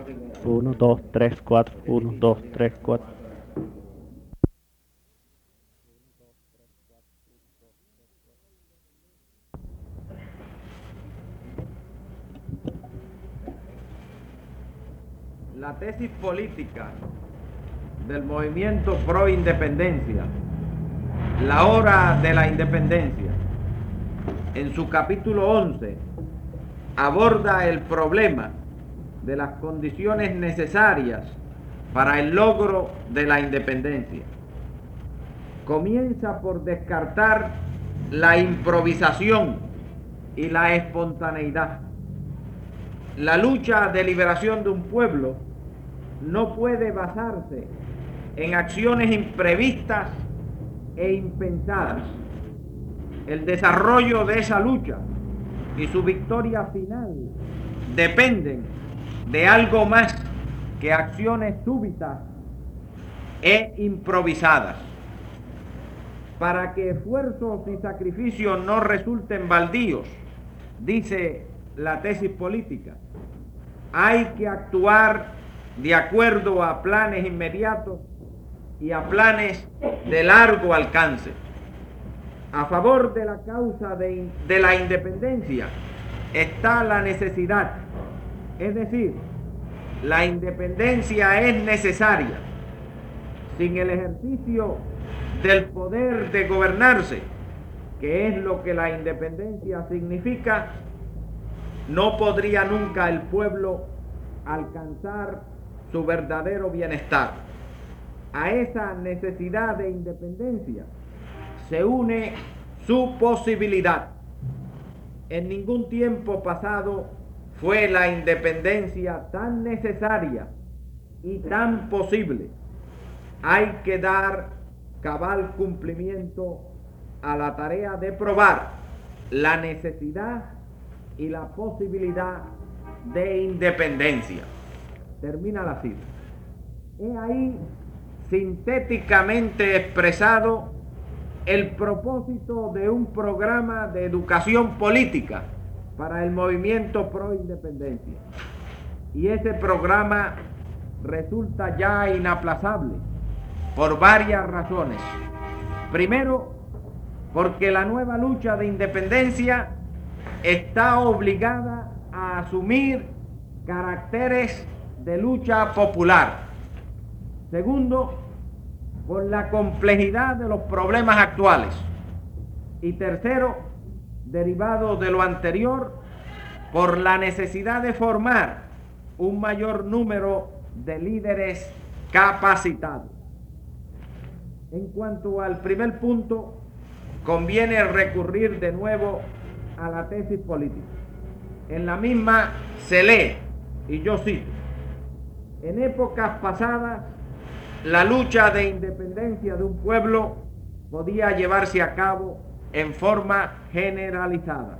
1, 2, 3, 4. 1, 2, 3, 4. La tesis política del movimiento pro independencia, La Hora de la Independencia, en su capítulo 11, aborda el problema de las condiciones necesarias para el logro de la independencia. Comienza por descartar la improvisación y la espontaneidad. La lucha de liberación de un pueblo no puede basarse en acciones imprevistas e impensadas. El desarrollo de esa lucha y su victoria final dependen de algo más que acciones súbitas e improvisadas. Para que esfuerzos y sacrificios no resulten baldíos, dice la tesis política, hay que actuar de acuerdo a planes inmediatos y a planes de largo alcance. A favor de la causa de la independencia está la necesidad, es decir, la independencia es necesaria. Sin el ejercicio del poder de gobernarse, que es lo que la independencia significa, no podría nunca el pueblo alcanzar su verdadero bienestar. A esa necesidad de independencia se une su posibilidad. En ningún tiempo pasado fue la independencia tan necesaria y tan posible. Hay que dar cabal cumplimiento a la tarea de probar la necesidad y la posibilidad de independencia. Termina la cita. He ahí sintéticamente expresado el propósito de un programa de educación política para el movimiento pro independencia. Y ese programa resulta ya inaplazable por varias razones. Primero, porque la nueva lucha de independencia está obligada a asumir caracteres de lucha popular. Segundo, por la complejidad de los problemas actuales. Y tercero, derivado de lo anterior, por la necesidad de formar un mayor número de líderes capacitados. En cuanto al primer punto, conviene recurrir de nuevo a la tesis política. En la misma se lee, y yo cito, en épocas pasadas, la lucha de independencia de un pueblo podía llevarse a cabo en forma generalizada.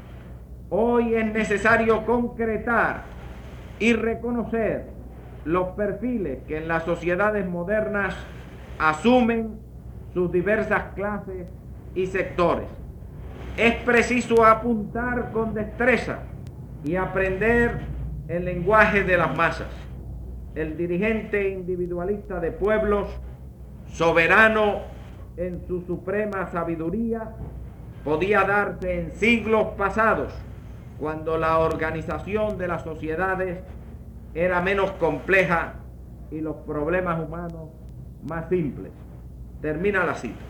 Hoy es necesario concretar y reconocer los perfiles que en las sociedades modernas asumen sus diversas clases y sectores. Es preciso apuntar con destreza y aprender el lenguaje de las masas. El dirigente individualista de pueblos, soberano en su suprema sabiduría, podía darse en siglos pasados, cuando la organización de las sociedades era menos compleja y los problemas humanos más simples. Termina la cita.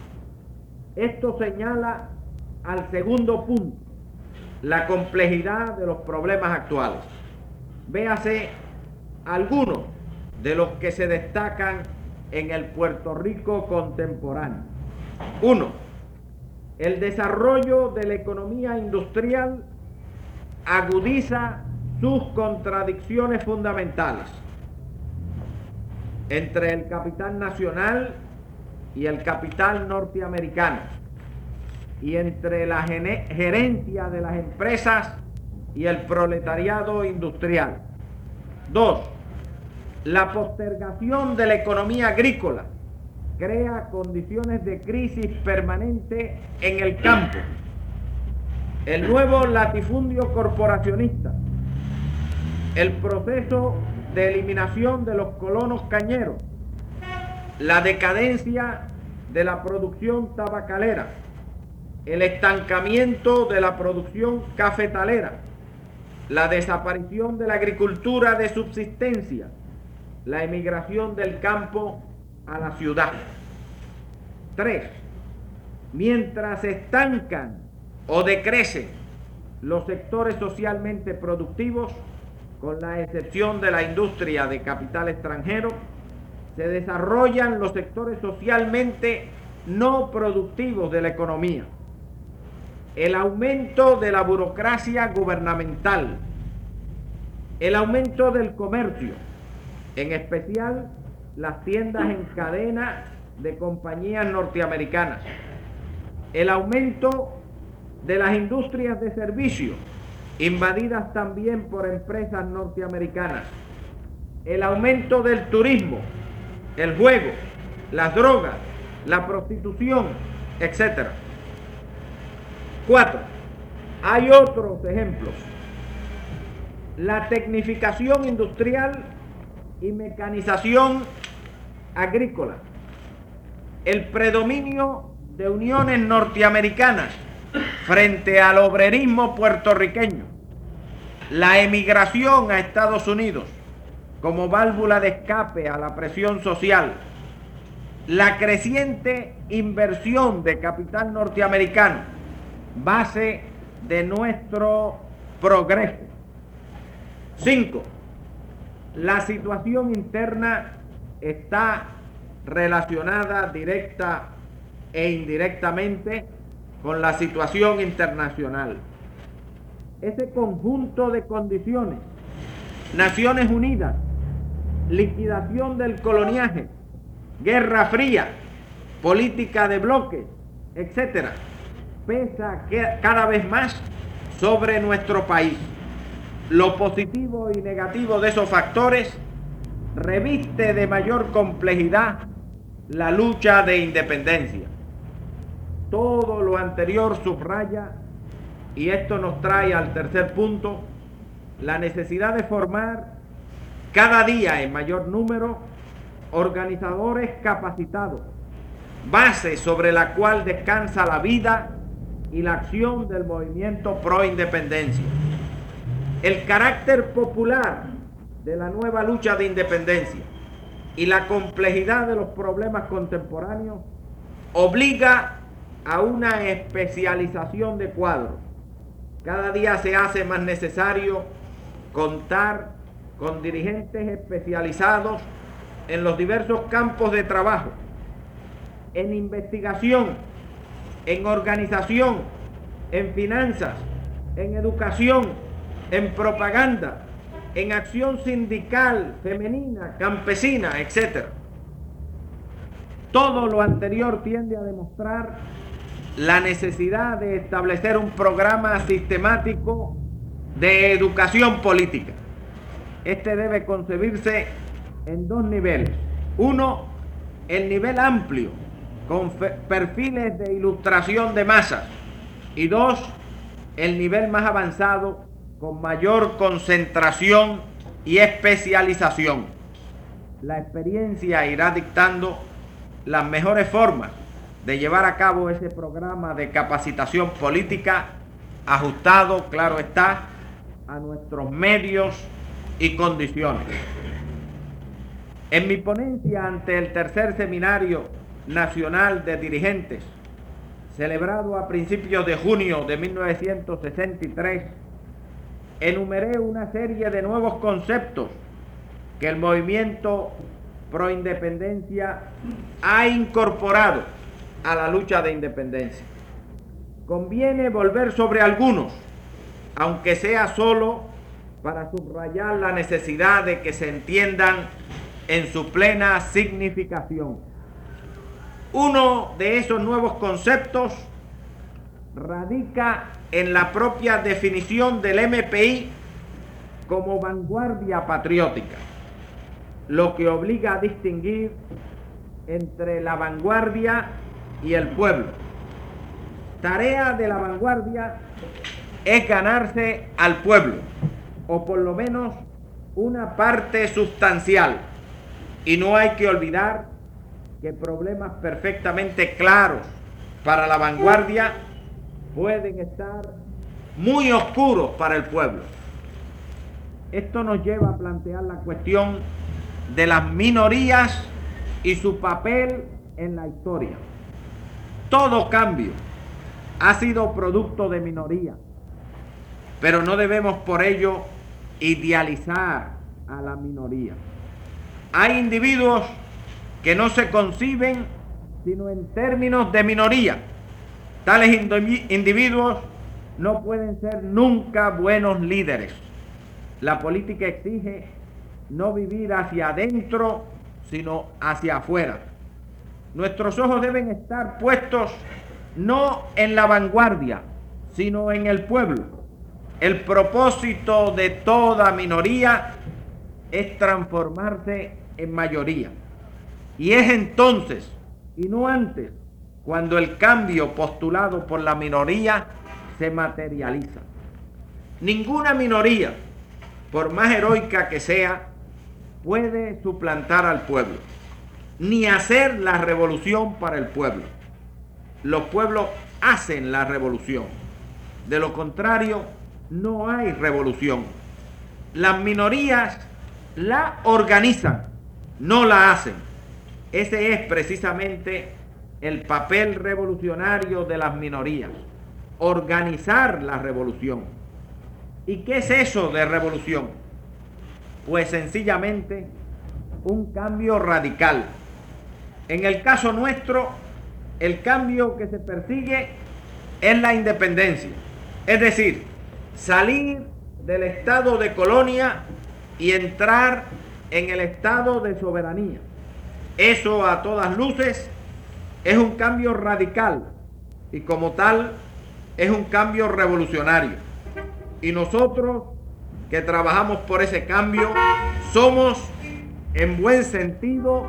Esto señala al segundo punto, la complejidad de los problemas actuales. Véase algunos de los que se destacan en el Puerto Rico contemporáneo. 1. El desarrollo de la economía industrial agudiza sus contradicciones fundamentales entre el capital nacional y el capital norteamericano, y entre la gerencia de las empresas y el proletariado industrial. 2. La postergación de la economía agrícola crea condiciones de crisis permanente en el campo. El nuevo latifundio corporacionista el proceso de eliminación de los colonos cañeros, la decadencia de la producción tabacalera, el estancamiento de la producción cafetalera, la desaparición de la agricultura de subsistencia, la emigración del campo a la ciudad. 3. Mientras se estancan o decrecen los sectores socialmente productivos, con la excepción de la industria de capital extranjero, se desarrollan los sectores socialmente no productivos de la economía. El aumento de la burocracia gubernamental, el aumento del comercio, en especial las tiendas en cadena de compañías norteamericanas, el aumento de las industrias de servicio, invadidas también por empresas norteamericanas, el aumento del turismo, el juego, las drogas, la prostitución, etc. 4. Hay otros ejemplos. La tecnificación industrial y mecanización agrícola, el predominio de uniones norteamericanas frente al obrerismo puertorriqueño, la emigración a Estados Unidos como válvula de escape a la presión social, la creciente inversión de capital norteamericano, base de nuestro progreso. 5. La situación interna está relacionada directa e indirectamente con la situación internacional. Ese conjunto de condiciones, Naciones Unidas, liquidación del coloniaje, Guerra Fría, política de bloques, etc., pesa cada vez más sobre nuestro país. Lo positivo y negativo de esos factores reviste de mayor complejidad la lucha de independencia. Todo lo anterior subraya, y esto nos trae al tercer punto, la necesidad de formar cada día en mayor número organizadores capacitados, base sobre la cual descansa la vida y la acción del movimiento pro independencia. El carácter popular de la nueva lucha de independencia y la complejidad de los problemas contemporáneos obliga a una especialización de cuadros. Cada día se hace más necesario contar con dirigentes especializados en los diversos campos de trabajo, en investigación, en organización, en finanzas, en educación, en propaganda, en acción sindical, femenina, campesina, etc. Todo lo anterior tiende a demostrar la necesidad de establecer un programa sistemático de educación política. Este debe concebirse en dos niveles. Uno, el nivel amplio, con perfiles de ilustración de masas. Y dos, el nivel más avanzado, con mayor concentración y especialización. La experiencia irá dictando las mejores formas de llevar a cabo ese programa de capacitación política, ajustado, claro está, a nuestros medios y condiciones. En mi ponencia ante el tercer Seminario Nacional de Dirigentes, celebrado a principios de junio de 1963, enumeré una serie de nuevos conceptos que el movimiento pro independencia ha incorporado a la lucha de independencia. Conviene volver sobre algunos, aunque sea solo para subrayar la necesidad de que se entiendan en su plena significación. Uno de esos nuevos conceptos radica en la propia definición del MPI como vanguardia patriótica, lo que obliga a distinguir entre la vanguardia y el pueblo. Tarea de la vanguardia es ganarse al pueblo, o por lo menos una parte sustancial, y no hay que olvidar que problemas perfectamente claros para la vanguardia pueden estar muy oscuros para el pueblo. Esto nos lleva a plantear la cuestión de las minorías y su papel en la historia. Todo cambio ha sido producto de minoría, pero no debemos por ello idealizar a la minoría. Hay individuos que no se conciben sino en términos de minoría. Tales individuos no pueden ser nunca buenos líderes. La política exige no vivir hacia adentro, sino hacia afuera. Nuestros ojos deben estar puestos no en la vanguardia, sino en el pueblo. El propósito de toda minoría es transformarse en mayoría. Y es entonces, y no antes, cuando el cambio postulado por la minoría se materializa. Ninguna minoría, por más heroica que sea, puede suplantar al pueblo, ni hacer la revolución para el pueblo. Los pueblos hacen la revolución. De lo contrario, no hay revolución. Las minorías la organizan, no la hacen. Ese es precisamente el papel revolucionario de las minorías, organizar la revolución. ¿Y qué es eso de revolución? Pues sencillamente un cambio radical. En el caso nuestro, el cambio que se persigue es la independencia, es decir, salir del estado de colonia y entrar en el estado de soberanía. Eso a todas luces es un cambio radical y como tal es un cambio revolucionario. Y nosotros que trabajamos por ese cambio somos en buen sentido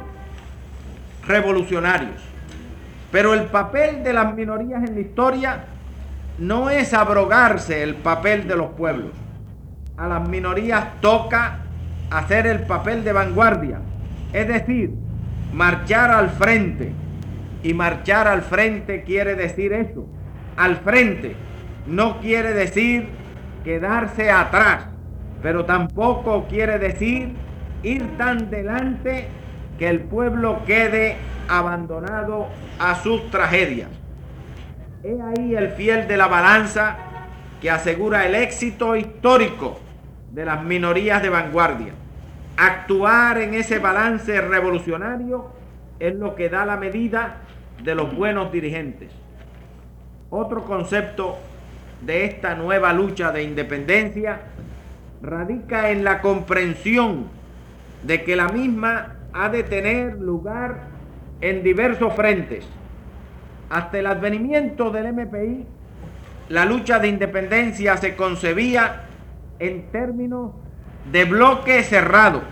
revolucionarios. Pero el papel de las minorías en la historia no es abrogarse el papel de los pueblos. A las minorías toca hacer el papel de vanguardia, es decir, marchar al frente. Y marchar al frente quiere decir eso. Al frente no quiere decir quedarse atrás, pero tampoco quiere decir ir tan delante que el pueblo quede abandonado a sus tragedias. He ahí el fiel de la balanza que asegura el éxito histórico de las minorías de vanguardia. Actuar en ese balance revolucionario es lo que da la medida de los buenos dirigentes. Otro concepto de esta nueva lucha de independencia radica en la comprensión de que la misma ha de tener lugar en diversos frentes. Hasta el advenimiento del MPI, la lucha de independencia se concebía en términos de bloque cerrado.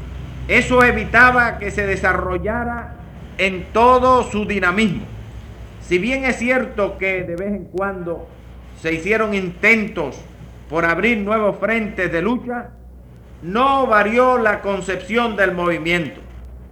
Eso evitaba que se desarrollara en todo su dinamismo. Si bien es cierto que de vez en cuando se hicieron intentos por abrir nuevos frentes de lucha, no varió la concepción del movimiento.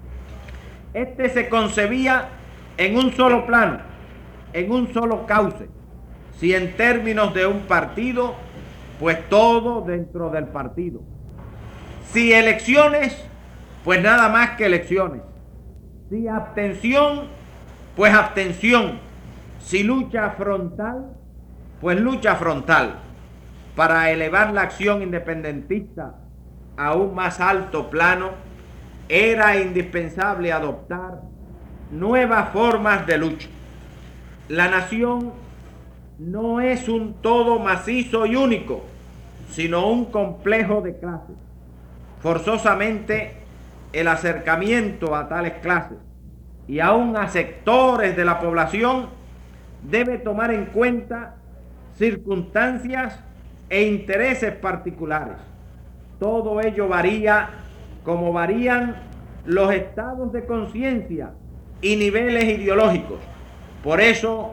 Este se concebía en un solo plano, en un solo cauce. Si en términos de un partido, pues todo dentro del partido. Si elecciones, pues nada más que elecciones. Si abstención, pues abstención. Si lucha frontal, pues lucha frontal. Para elevar la acción independentista a un más alto plano, era indispensable adoptar nuevas formas de lucha. La nación no es un todo macizo y único, sino un complejo de clases. Forzosamente, el acercamiento a tales clases y aún a sectores de la población debe tomar en cuenta circunstancias e intereses particulares. Todo ello varía como varían los estados de conciencia y niveles ideológicos. Por eso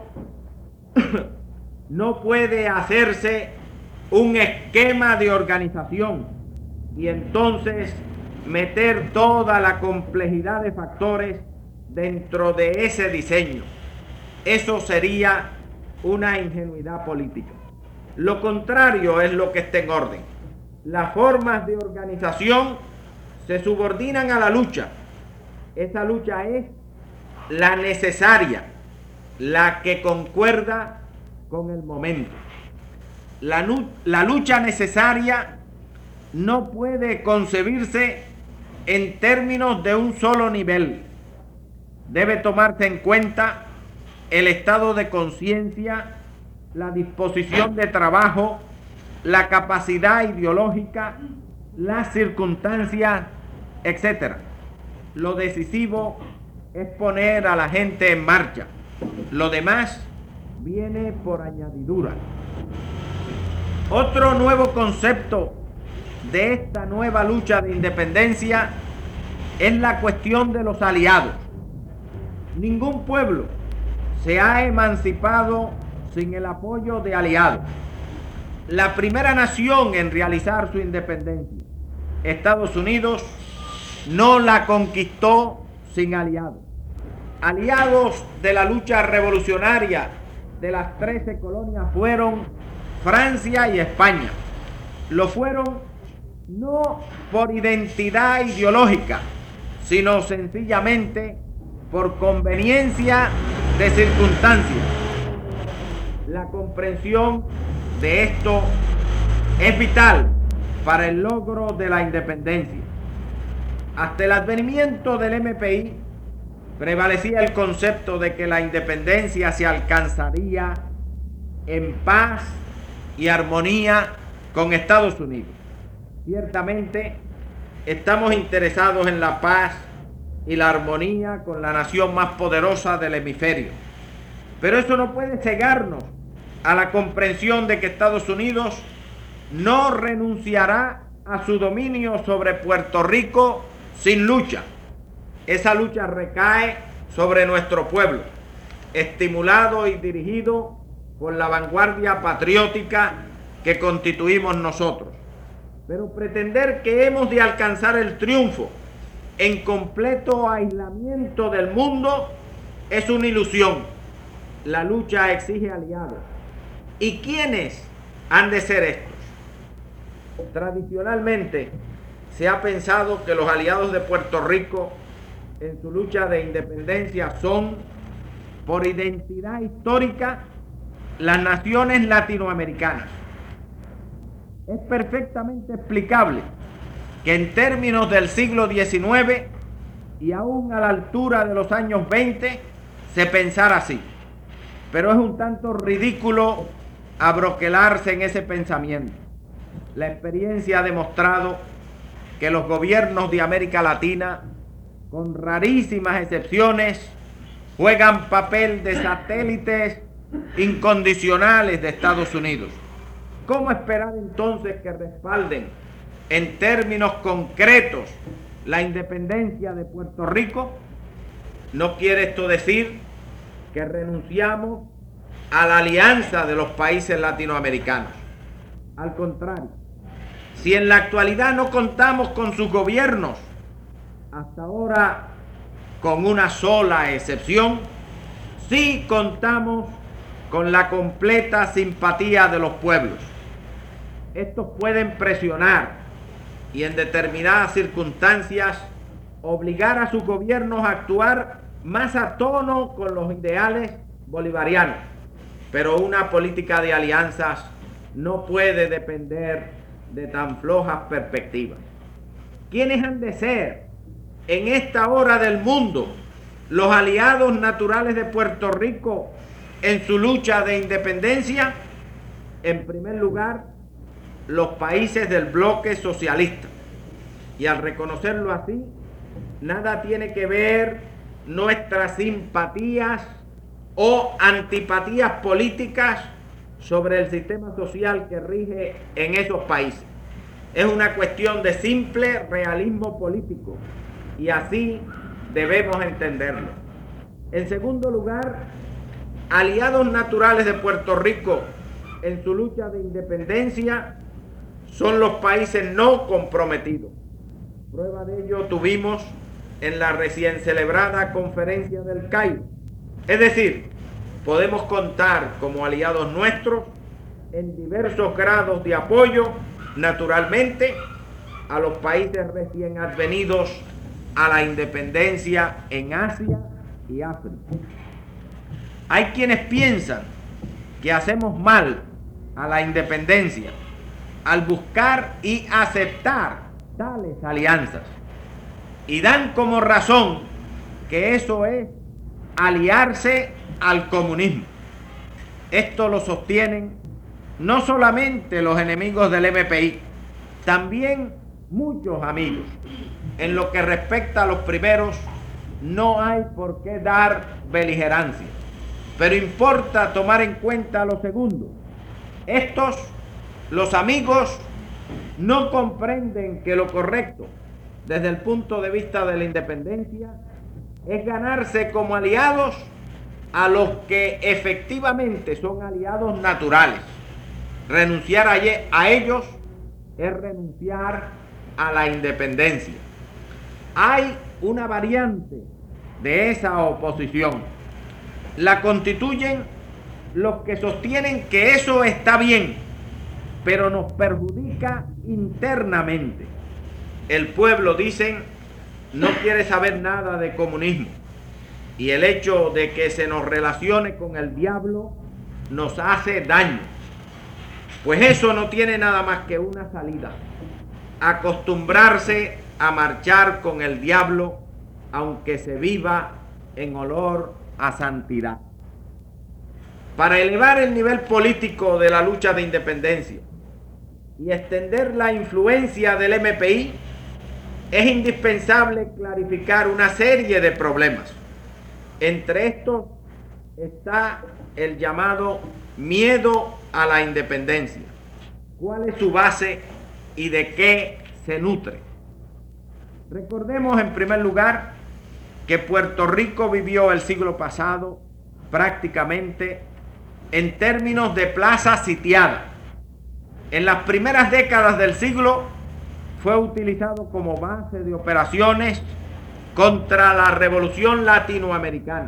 no puede hacerse un esquema de organización y entonces meter toda la complejidad de factores dentro de ese diseño. Eso sería una ingenuidad política. Lo contrario es lo que está en orden. Las formas de organización se subordinan a la lucha. Esa lucha es la necesaria, la que concuerda con el momento. La lucha necesaria no puede concebirse en términos de un solo nivel. Debe tomarse en cuenta el estado de conciencia, la disposición de trabajo, la capacidad ideológica, las circunstancias, etc. Lo decisivo es poner a la gente en marcha. Lo demás viene por añadidura. Otro nuevo concepto de esta nueva lucha de independencia es la cuestión de los aliados. Ningún pueblo se ha emancipado sin el apoyo de aliados. La primera nación en realizar su independencia, Estados Unidos, no la conquistó sin aliados. Aliados de la lucha revolucionaria de las 13 colonias fueron Francia y España. Lo fueron no por identidad ideológica, sino sencillamente por conveniencia de circunstancias. La comprensión de esto es vital para el logro de la independencia. Hasta el advenimiento del MPI prevalecía el concepto de que la independencia se alcanzaría en paz y armonía con Estados Unidos. Ciertamente estamos interesados en la paz y la armonía con la nación más poderosa del hemisferio, pero eso no puede cegarnos a la comprensión de que Estados Unidos no renunciará a su dominio sobre Puerto Rico sin lucha. Esa lucha recae sobre nuestro pueblo, estimulado y dirigido por la vanguardia patriótica que constituimos nosotros. Pero pretender que hemos de alcanzar el triunfo en completo aislamiento del mundo es una ilusión. La lucha exige aliados. ¿Y quiénes han de ser estos? Tradicionalmente se ha pensado que los aliados de Puerto Rico en su lucha de independencia son, por identidad histórica, las naciones latinoamericanas. Es perfectamente explicable que en términos del siglo XIX y aún a la altura de los años 20 se pensara así. Pero es un tanto ridículo abroquelarse en ese pensamiento. La experiencia ha demostrado que los gobiernos de América Latina, con rarísimas excepciones, juegan papel de satélites incondicionales de Estados Unidos. ¿Cómo esperar entonces que respalden en términos concretos la independencia de Puerto Rico? No quiere esto decir que renunciamos a la alianza de los países latinoamericanos. Al contrario, si en la actualidad no contamos con sus gobiernos, hasta ahora con una sola excepción, sí contamos con la completa simpatía de los pueblos. Estos pueden presionar y en determinadas circunstancias obligar a sus gobiernos a actuar más a tono con los ideales bolivarianos. Pero una política de alianzas no puede depender de tan flojas perspectivas. ¿Quiénes han de ser en esta hora del mundo los aliados naturales de Puerto Rico en su lucha de independencia? En primer lugar, los países del bloque socialista. Y al reconocerlo así, nada tiene que ver nuestras simpatías o antipatías políticas sobre el sistema social que rige en esos países. Es una cuestión de simple realismo político y así debemos entenderlo. En segundo lugar, aliados naturales de Puerto Rico en su lucha de independencia son los países no comprometidos. Prueba de ello tuvimos en la recién celebrada Conferencia del Cairo. Es decir, podemos contar como aliados nuestros en diversos grados de apoyo, naturalmente, a los países recién advenidos a la independencia en Asia y África. Hay quienes piensan que hacemos mal a la independencia al buscar y aceptar tales alianzas, y dan como razón que eso es aliarse al comunismo. Esto lo sostienen no solamente los enemigos del MPI, también muchos amigos. En lo que respecta a los primeros, no hay por qué dar beligerancia, pero importa tomar en cuenta los segundos. Estos, los amigos, no comprenden que lo correcto, desde el punto de vista de la independencia, es ganarse como aliados a los que efectivamente son aliados naturales. Renunciar a ellos es renunciar a la independencia. Hay una variante de esa oposición. La constituyen los que sostienen que eso está bien, pero nos perjudica internamente. El pueblo, dicen, no quiere saber nada de comunismo, y el hecho de que se nos relacione con el diablo nos hace daño. Pues eso no tiene nada más que una salida: acostumbrarse a marchar con el diablo, aunque se viva en olor a santidad. Para elevar el nivel político de la lucha de independencia y extender la influencia del MPI, es indispensable clarificar una serie de problemas. Entre estos está el llamado miedo a la independencia. ¿Cuál es su base y de qué se nutre? Recordemos en primer lugar que Puerto Rico vivió el siglo pasado prácticamente en términos de plaza sitiada. En las primeras décadas del siglo fue utilizado como base de operaciones contra la revolución latinoamericana,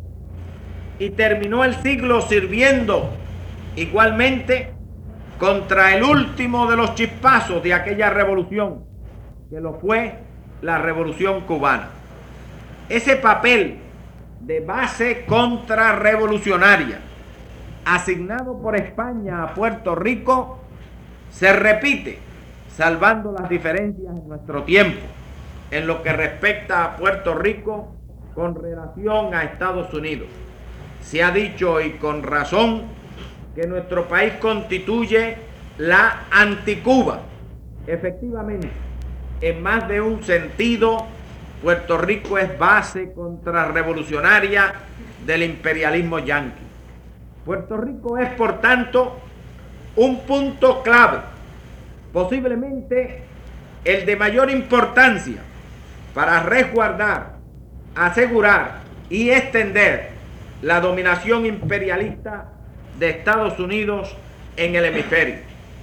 y terminó el siglo sirviendo igualmente contra el último de los chispazos de aquella revolución, que lo fue la Revolución Cubana. Ese papel de base contrarrevolucionaria asignado por España a Puerto Rico se repite, salvando las diferencias en nuestro tiempo, en lo que respecta a Puerto Rico con relación a Estados Unidos. Se ha dicho, y con razón, que nuestro país constituye la anticuba. Efectivamente, en más de un sentido, Puerto Rico es base contrarrevolucionaria del imperialismo yanqui. Puerto Rico es, por tanto, un punto clave, posiblemente el de mayor importancia para resguardar, asegurar y extender la dominación imperialista de Estados Unidos en el hemisferio.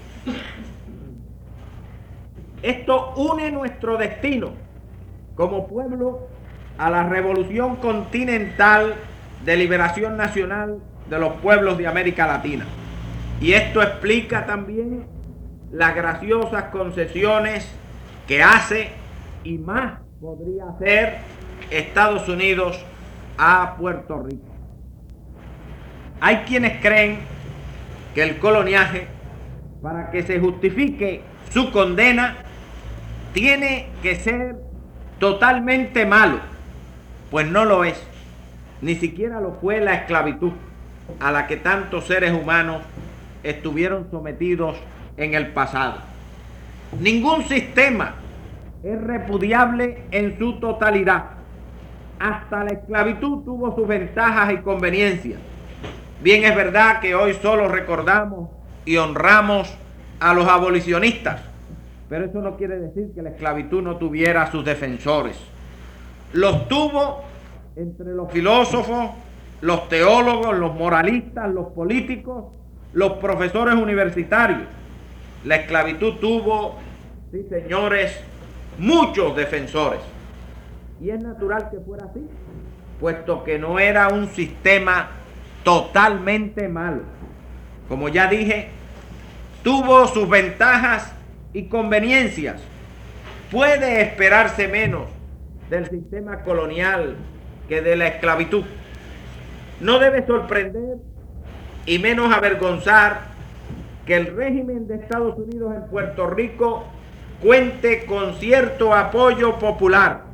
Esto une nuestro destino como pueblo a la revolución continental de liberación nacional de los pueblos de América Latina. Y esto explica también las graciosas concesiones que hace, y más podría hacer, Estados Unidos a Puerto Rico. Hay quienes creen que el coloniaje, para que se justifique su condena, tiene que ser totalmente malo. Pues no lo es. Ni siquiera lo fue la esclavitud a la que tantos seres humanos estuvieron sometidos en el pasado. Ningún sistema es repudiable en su totalidad. Hasta la esclavitud tuvo sus ventajas y conveniencias. Bien es verdad que hoy solo recordamos y honramos a los abolicionistas, pero eso no quiere decir que la esclavitud no tuviera sus defensores. Los tuvo entre los filósofos, los teólogos, los moralistas, los políticos, los profesores universitarios. la esclavitud tuvo, sí señores, muchos defensores. Y es natural que fuera así, puesto que no era un sistema totalmente malo. Como ya dije, tuvo sus ventajas y conveniencias. Puede esperarse menos del sistema colonial que de la esclavitud. No debe sorprender y menos avergonzar que el régimen de Estados Unidos en Puerto Rico cuente con cierto apoyo popular.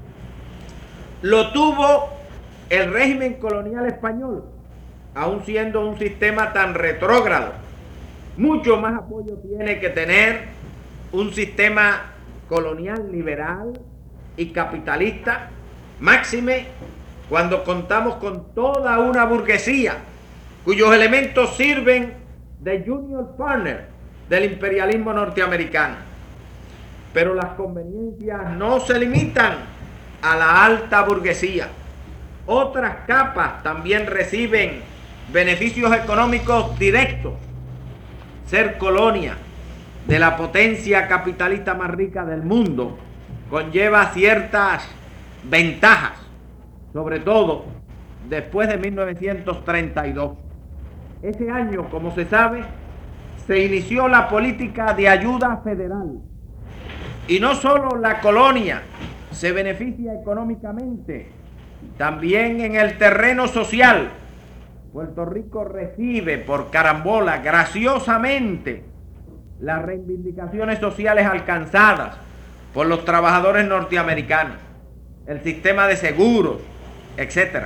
Lo tuvo el régimen colonial español, aun siendo un sistema tan retrógrado. Mucho más apoyo tiene que tener un sistema colonial liberal y capitalista, máxime cuando contamos con toda una burguesía cuyos elementos sirven de junior partner del imperialismo norteamericano. Pero las conveniencias no se limitan a la alta burguesía. Otras capas también reciben beneficios económicos directos. Ser colonia de la potencia capitalista más rica del mundo conlleva ciertas ventajas, sobre todo después de 1932. Ese año, como se sabe, se inició la política de ayuda federal. Y no solo la colonia se beneficia económicamente, también en el terreno social. Puerto Rico recibe por carambola, graciosamente, las reivindicaciones sociales alcanzadas por los trabajadores norteamericanos, el sistema de seguros, etc.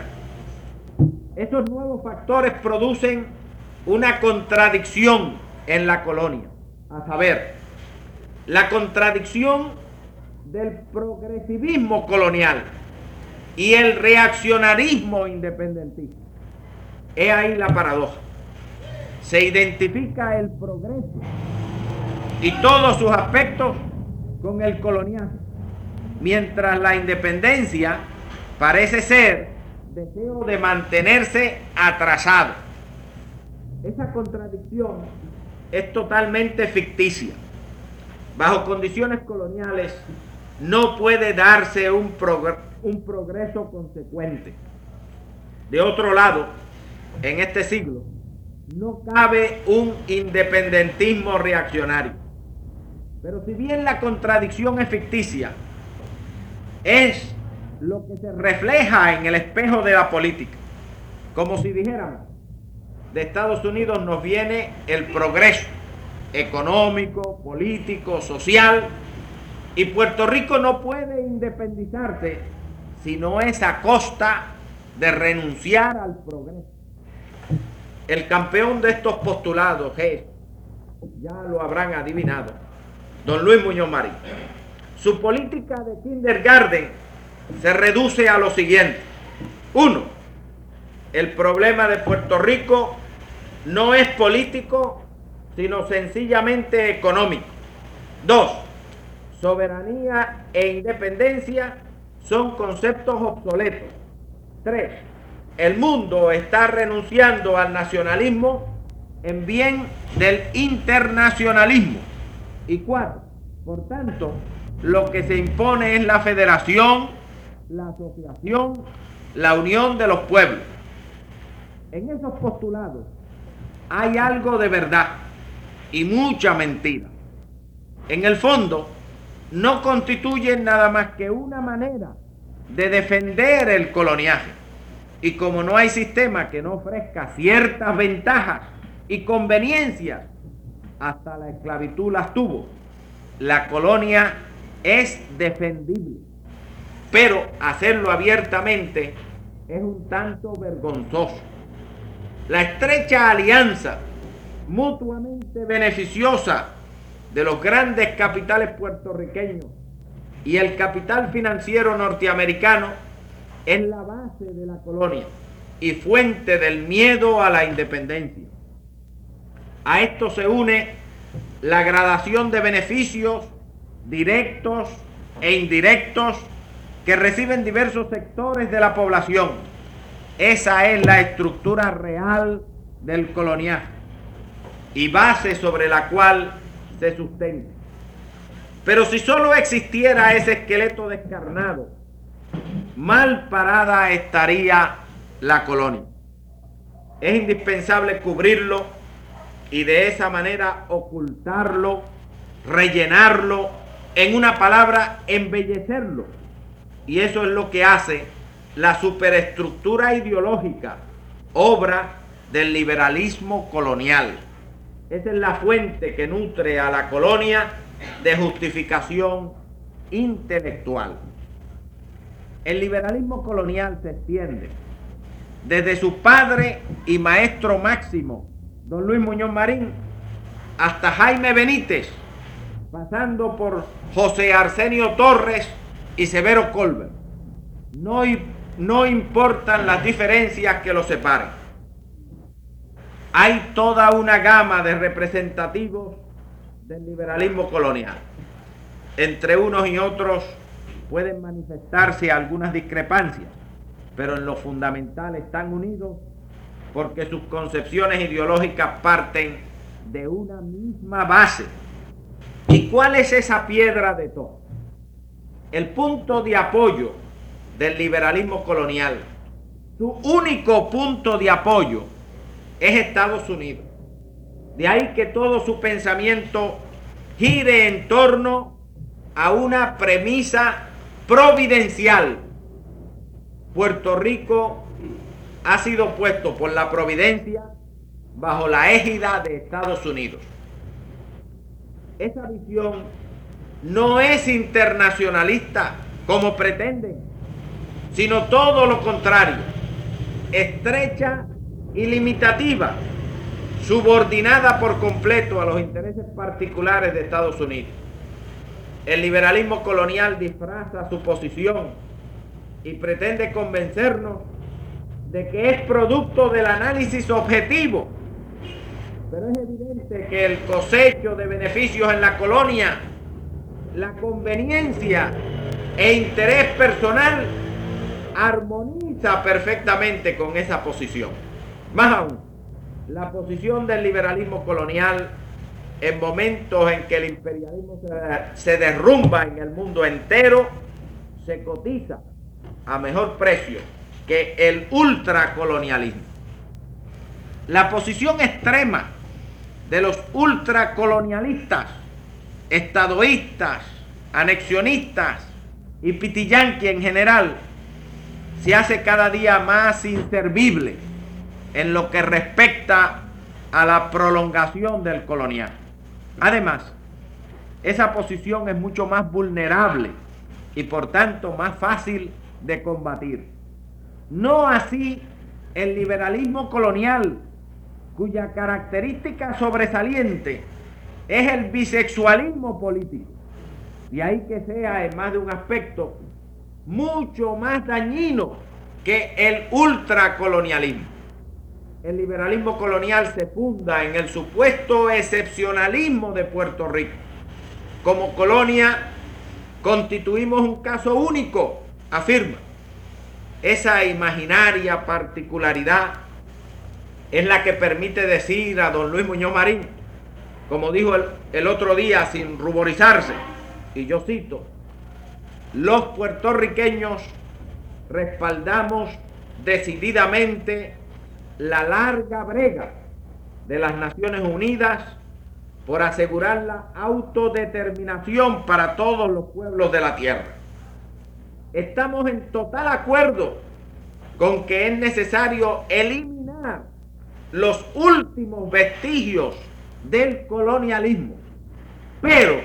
Estos nuevos factores producen una contradicción en la colonia, a saber, la contradicción del progresivismo colonial y el reaccionarismo independentista. He ahí la paradoja. Se identifica el progreso y todos sus aspectos con el coloniaje, mientras la independencia parece ser deseo de mantenerse atrasado. Esa contradicción es totalmente ficticia. Bajo condiciones coloniales no puede darse un progreso consecuente. De otro lado, en este siglo, no cabe un independentismo reaccionario. Pero si bien la contradicción es ficticia, es lo que se refleja en el espejo de la política. Como si dijéramos, de Estados Unidos nos viene el progreso económico, político, social, y Puerto Rico no puede independizarse si no es a costa de renunciar al progreso. El campeón de estos postulados es, ya lo habrán adivinado, don Luis Muñoz Marín. Su política de kindergarten se reduce a lo siguiente. 1. El problema de Puerto Rico no es político, sino sencillamente económico. 2. Soberanía e independencia son conceptos obsoletos. 3. El mundo está renunciando al nacionalismo en bien del internacionalismo. Y 4. Por tanto, lo que se impone es la federación, la asociación, la unión de los pueblos. En esos postulados hay algo de verdad y mucha mentira. En el fondo, no constituyen nada más que una manera de defender el coloniaje. Y como no hay sistema que no ofrezca ciertas ventajas y conveniencias, hasta la esclavitud las tuvo, la colonia es defendible. Pero hacerlo abiertamente es un tanto vergonzoso. La estrecha alianza mutuamente beneficiosa de los grandes capitales puertorriqueños y el capital financiero norteamericano es la base de la colonia y fuente del miedo a la independencia. A esto se une la gradación de beneficios directos e indirectos que reciben diversos sectores de la población. Esa es la estructura real del coloniaje y base sobre la cual se sustente. Pero si solo existiera ese esqueleto descarnado, mal parada estaría la colonia. Es indispensable cubrirlo y de esa manera ocultarlo, rellenarlo, en una palabra, embellecerlo. Y eso es lo que hace la superestructura ideológica, obra del liberalismo colonial. Esa es la fuente que nutre a la colonia de justificación intelectual. El liberalismo colonial se extiende desde su padre y maestro máximo, don Luis Muñoz Marín, hasta Jaime Benítez, pasando por José Arsenio Torres y Severo Colbert. No importan las diferencias que los separen. Hay toda una gama de representativos del liberalismo colonial. Entre unos y otros pueden manifestarse algunas discrepancias, pero en lo fundamental están unidos porque sus concepciones ideológicas parten de una misma base. ¿Y cuál es esa piedra de todo? El punto de apoyo del liberalismo colonial, su único punto de apoyo es Estados Unidos. De ahí que todo su pensamiento gire en torno a una premisa providencial. Puerto Rico ha sido puesto por la providencia bajo la égida de Estados Unidos. Esa visión no es internacionalista como pretenden, sino todo lo contrario, estrecha y limitativa, subordinada por completo a los intereses particulares de Estados Unidos. El liberalismo colonial disfraza su posición y pretende convencernos de que es producto del análisis objetivo. Pero es evidente que el cosecho de beneficios en la colonia, la conveniencia e interés personal armoniza perfectamente con esa posición. Más aún, la posición del liberalismo colonial en momentos en que el imperialismo se derrumba en el mundo entero, se cotiza a mejor precio que el ultracolonialismo. La posición extrema de los ultracolonialistas, estadoístas, anexionistas y pitiyanqui en general, se hace cada día más inservible en lo que respecta a la prolongación del colonial. Además, esa posición es mucho más vulnerable y por tanto más fácil de combatir. No así el liberalismo colonial, cuya característica sobresaliente es el bisexualismo político. De ahí que sea en más de un aspecto mucho más dañino que el ultracolonialismo. El liberalismo colonial se funda en el supuesto excepcionalismo de Puerto Rico. Como colonia constituimos un caso único, afirma. Esa imaginaria particularidad es la que permite decir a don Luis Muñoz Marín, como dijo el otro día sin ruborizarse, y yo cito: los puertorriqueños respaldamos decididamente la larga brega de las Naciones Unidas por asegurar la autodeterminación para todos los pueblos de la tierra. Estamos en total acuerdo con que es necesario eliminar los últimos vestigios del colonialismo. Pero,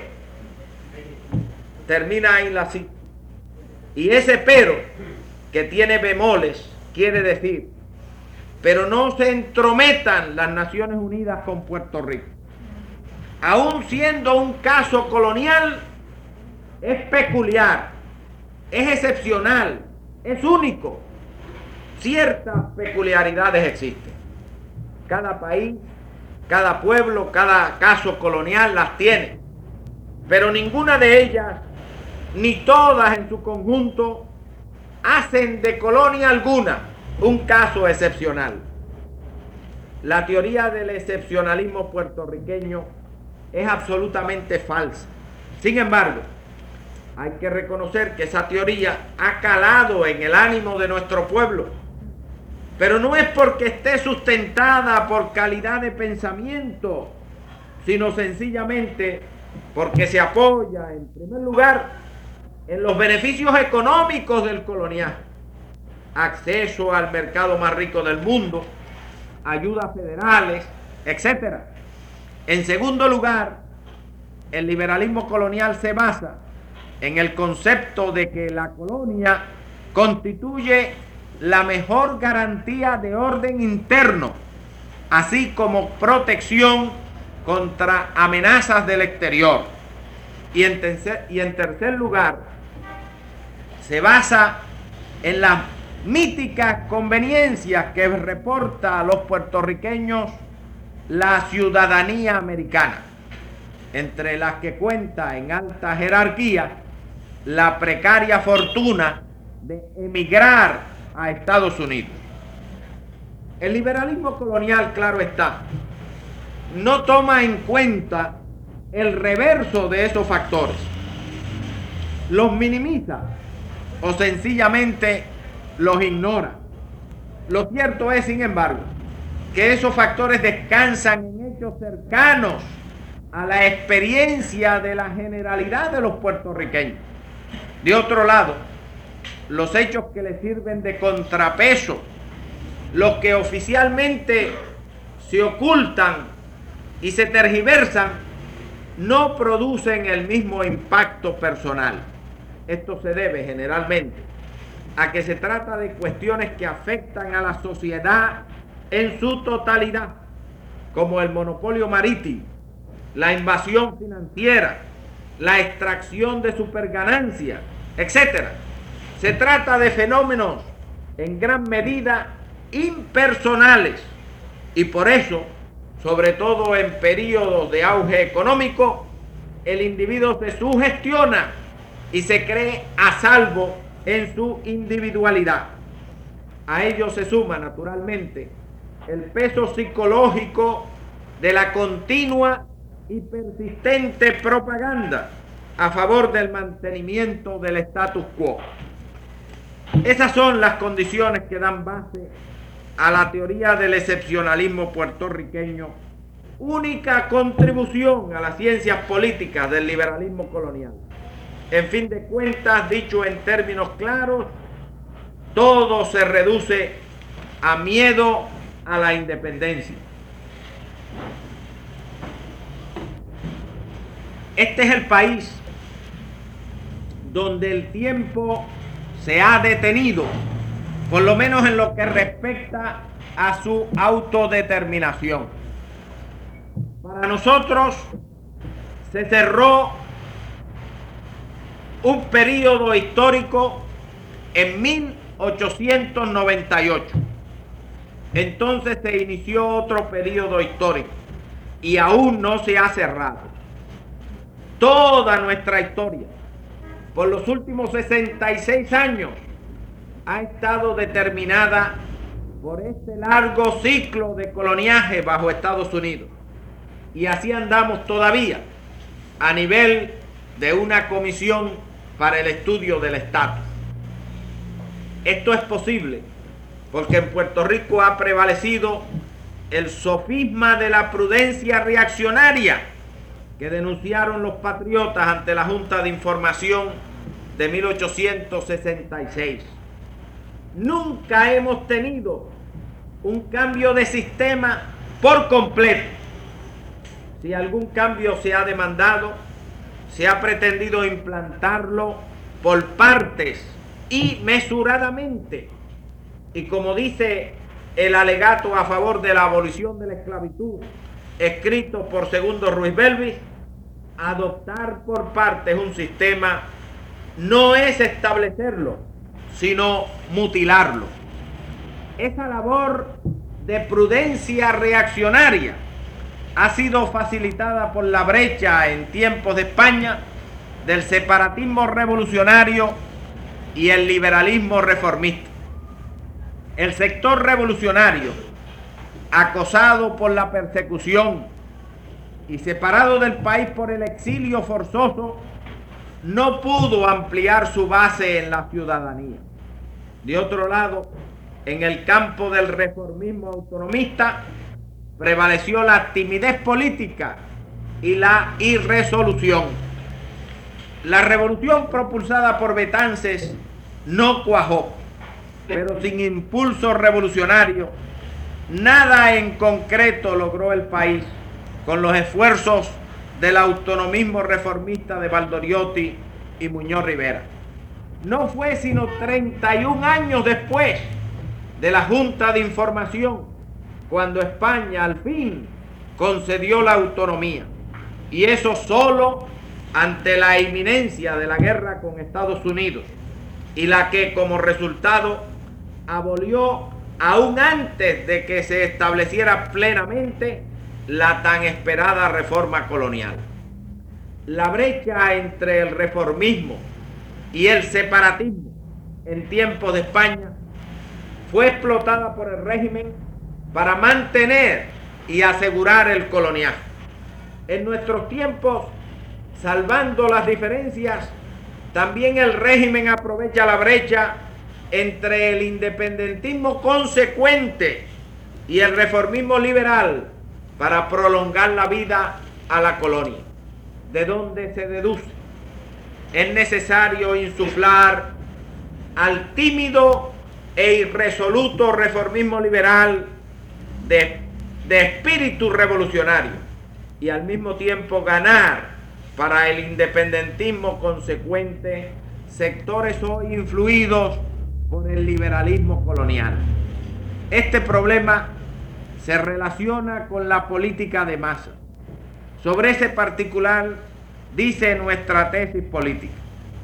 termina ahí la cita, y ese pero, que tiene bemoles, quiere decir: pero no se entrometan las Naciones Unidas con Puerto Rico. Aún siendo un caso colonial, es peculiar, es excepcional, es único. Ciertas peculiaridades existen. Cada país, cada pueblo, cada caso colonial las tiene, pero ninguna de ellas, ni todas en su conjunto, hacen de colonia alguna un caso excepcional. La teoría del excepcionalismo puertorriqueño es absolutamente falsa. Sin embargo, hay que reconocer que esa teoría ha calado en el ánimo de nuestro pueblo, pero no es porque esté sustentada por calidad de pensamiento, sino sencillamente porque se apoya, en primer lugar, en los beneficios económicos del coloniaje: acceso al mercado más rico del mundo, ayudas federales, etc. En segundo lugar, el liberalismo colonial se basa en el concepto de que la colonia constituye la mejor garantía de orden interno, así como protección contra amenazas del exterior. Y en tercer lugar, se basa en las míticas conveniencias que reporta a los puertorriqueños la ciudadanía americana, entre las que cuenta en alta jerarquía la precaria fortuna de emigrar a Estados Unidos. El liberalismo colonial, claro está, no toma en cuenta el reverso de esos factores, los minimiza o sencillamente los ignora. Lo cierto es, sin embargo, que esos factores descansan en hechos cercanos a la experiencia de la generalidad de los puertorriqueños. De otro lado, los hechos que le sirven de contrapeso, los que oficialmente se ocultan y se tergiversan, no producen el mismo impacto personal. Esto se debe generalmente a que se trata de cuestiones que afectan a la sociedad en su totalidad, como el monopolio marítimo, la invasión financiera, la extracción de superganancias, etc. Se trata de fenómenos en gran medida impersonales y por eso, sobre todo en periodos de auge económico, el individuo se sugestiona y se cree a salvo en su individualidad. A ello se suma, naturalmente, el peso psicológico de la continua y persistente propaganda a favor del mantenimiento del status quo. Esas son las condiciones que dan base a la teoría del excepcionalismo puertorriqueño, única contribución a las ciencias políticas del liberalismo colonial. En fin de cuentas, dicho en términos claros, todo se reduce a miedo a la independencia. Este es el país donde el tiempo se ha detenido, por lo menos en lo que respecta a su autodeterminación. Para nosotros se cerró un periodo histórico en 1898. Entonces se inició otro periodo histórico y aún no se ha cerrado. Toda nuestra historia, por los últimos 66 años, ha estado determinada por este largo ciclo de coloniaje bajo Estados Unidos. Y así andamos todavía a nivel de una comisión para el estudio del estatus. Esto es posible porque en Puerto Rico ha prevalecido el sofisma de la prudencia reaccionaria que denunciaron los patriotas ante la Junta de Información de 1866. Nunca hemos tenido un cambio de sistema por completo. Si algún cambio se ha demandado, se ha pretendido implantarlo por partes y mesuradamente. Y como dice el alegato a favor de la abolición de la esclavitud, escrito por Segundo Ruiz Belvis, adoptar por partes un sistema no es establecerlo, sino mutilarlo. Esa labor de prudencia reaccionaria ha sido facilitada por la brecha en tiempos de España del separatismo revolucionario y el liberalismo reformista. El sector revolucionario, acosado por la persecución, y separado del país por el exilio forzoso, no pudo ampliar su base en la ciudadanía. De otro lado, en el campo del reformismo autonomista, prevaleció la timidez política y la irresolución. La revolución propulsada por Betances no cuajó, pero sin impulso revolucionario, nada en concreto logró el país con los esfuerzos del autonomismo reformista de Valdoriotti y Muñoz Rivera. No fue sino 31 años después de la Junta de Información cuando España al fin concedió la autonomía, y eso solo ante la inminencia de la guerra con Estados Unidos, y la que como resultado abolió aún antes de que se estableciera plenamente la tan esperada reforma colonial. La brecha entre el reformismo y el separatismo en tiempos de España fue explotada por el régimen para mantener y asegurar el coloniaje. En nuestros tiempos, salvando las diferencias, también el régimen aprovecha la brecha entre el independentismo consecuente y el reformismo liberal para prolongar la vida a la colonia, de donde se deduce: es necesario insuflar al tímido e irresoluto reformismo liberal de espíritu revolucionario, y al mismo tiempo ganar para el independentismo consecuente sectores hoy influidos por el liberalismo colonial. Este problema se relaciona con la política de masa. Sobre ese particular dice nuestra tesis política,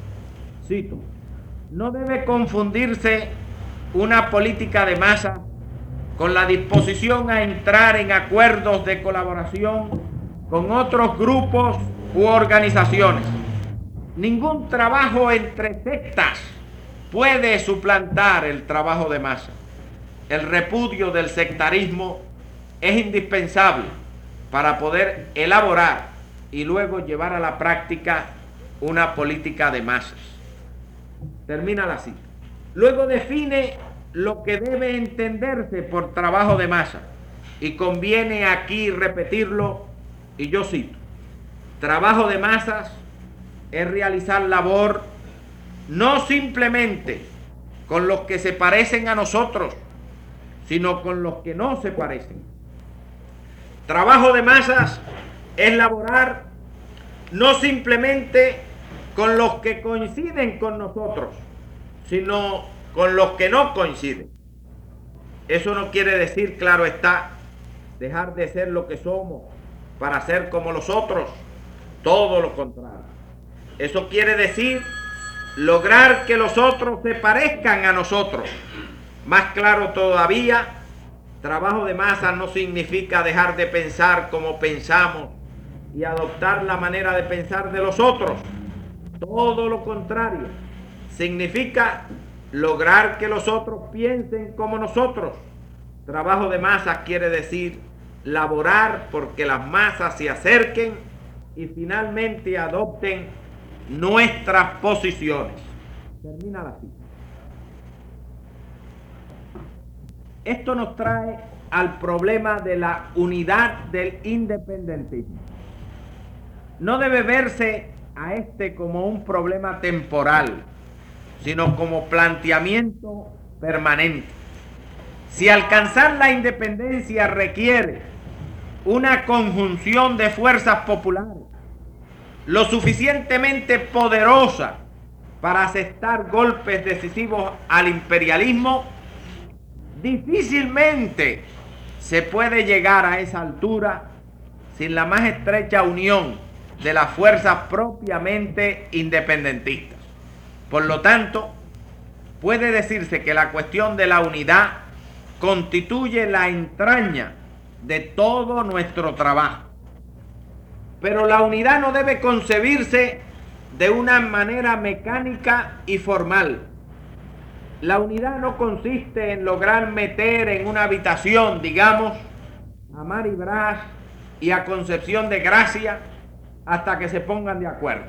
cito: no debe confundirse una política de masa con la disposición a entrar en acuerdos de colaboración con otros grupos u organizaciones. Ningún trabajo entre sectas puede suplantar el trabajo de masa. El repudio del sectarismo es indispensable para poder elaborar y luego llevar a la práctica una política de masas. Termina la cita. Luego define lo que debe entenderse por trabajo de masa, y conviene aquí repetirlo, y yo cito: trabajo de masas es realizar labor no simplemente con los que se parecen a nosotros, sino con los que no se parecen. Trabajo de masas es laborar no simplemente con los que coinciden con nosotros, sino con los que no coinciden. Eso no quiere decir, claro está, dejar de ser lo que somos para ser como los otros. Todo lo contrario. Eso quiere decir lograr que los otros se parezcan a nosotros. Más claro todavía, trabajo de masa no significa dejar de pensar como pensamos y adoptar la manera de pensar de los otros. Todo lo contrario. Significa lograr que los otros piensen como nosotros. Trabajo de masas quiere decir laborar porque las masas se acerquen y finalmente adopten nuestras posiciones. Termina la cita. Esto nos trae al problema de la unidad del independentismo. No debe verse a este como un problema temporal, sino como planteamiento permanente. Si alcanzar la independencia requiere una conjunción de fuerzas populares lo suficientemente poderosa para asestar golpes decisivos al imperialismo, difícilmente se puede llegar a esa altura sin la más estrecha unión de las fuerzas propiamente independentistas. Por lo tanto, puede decirse que la cuestión de la unidad constituye la entraña de todo nuestro trabajo. Pero la unidad no debe concebirse de una manera mecánica y formal. La unidad no consiste en lograr meter en una habitación, digamos, a Mari Brás y a Concepción de Gracia hasta que se pongan de acuerdo.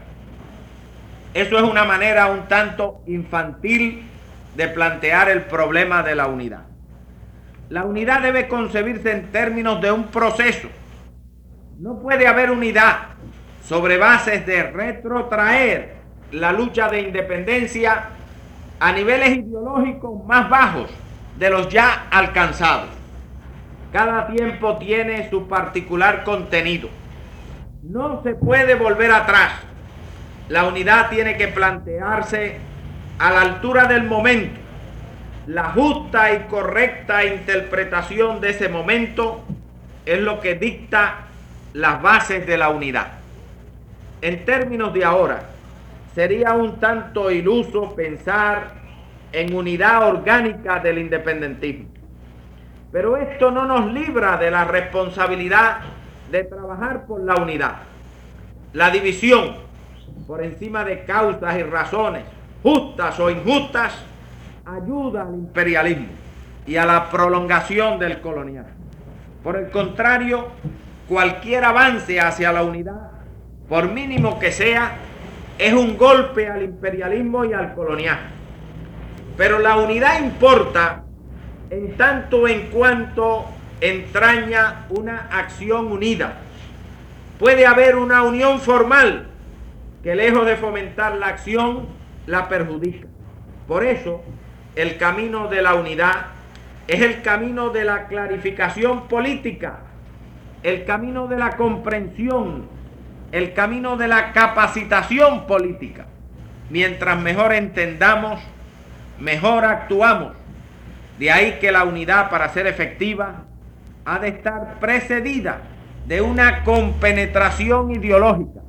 Eso es una manera un tanto infantil de plantear el problema de la unidad. La unidad debe concebirse en términos de un proceso. No puede haber unidad sobre bases de retrotraer la lucha de independencia a niveles ideológicos más bajos de los ya alcanzados. Cada tiempo tiene su particular contenido. No se puede volver atrás. La unidad tiene que plantearse a la altura del momento. La justa y correcta interpretación de ese momento es lo que dicta las bases de la unidad. En términos de ahora, sería un tanto iluso pensar en unidad orgánica del independentismo. Pero esto no nos libra de la responsabilidad de trabajar por la unidad. La división por encima de causas y razones, justas o injustas, ayuda al imperialismo y a la prolongación del colonialismo. Por el contrario, cualquier avance hacia la unidad, por mínimo que sea, es un golpe al imperialismo y al colonialismo. Pero la unidad importa en tanto en cuanto entraña una acción unida. Puede haber una unión formal que, lejos de fomentar la acción, la perjudica. Por eso, el camino de la unidad es el camino de la clarificación política, el camino de la comprensión, el camino de la capacitación política. Mientras mejor entendamos, mejor actuamos. De ahí que la unidad, para ser efectiva, ha de estar precedida de una compenetración ideológica.